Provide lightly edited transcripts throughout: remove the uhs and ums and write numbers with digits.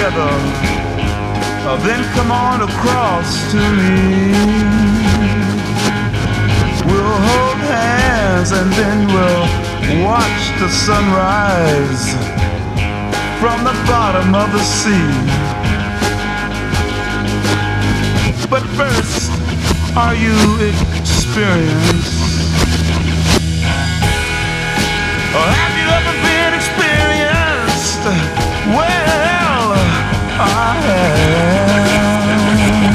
together, then come on across to me. We'll hold hands and then we'll watch the sunrise from the bottom of the sea. But first, are you experienced? Or have you ever been experienced? Well, I have.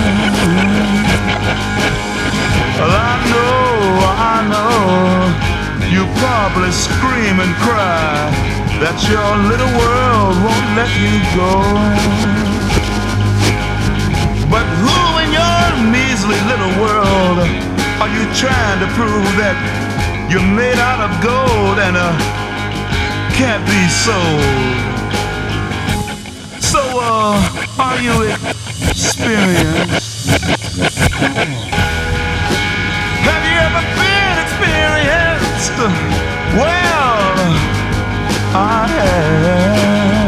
Well, I know, you probably scream and cry that your little world won't let you go. But who in your measly little world are you trying to prove that you're made out of gold and can't be sold? So, are you experienced? Have you ever been experienced? Well, I have.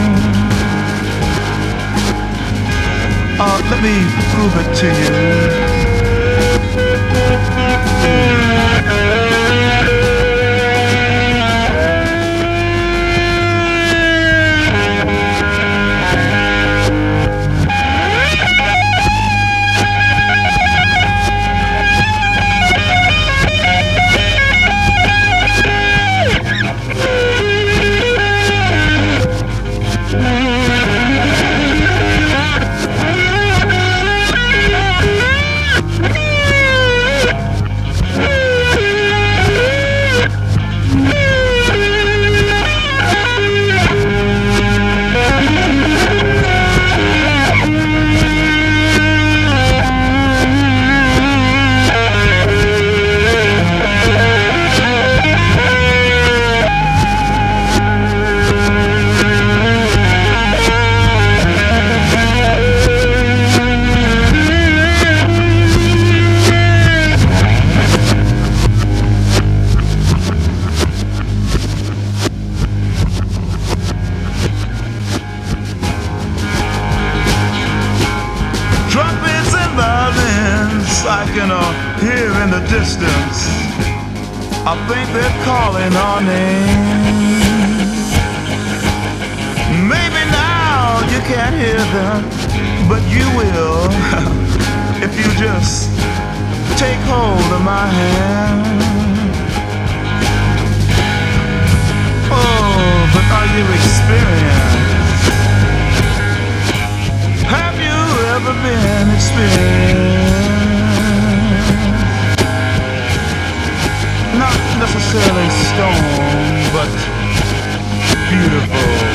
Let me prove it to you. I can hear in the distance, I think they're calling our name. Maybe now you can't hear them, but you will if you just take hold of my hand. Oh, but are you experienced? Have you ever been experienced? Not necessarily stone, but beautiful.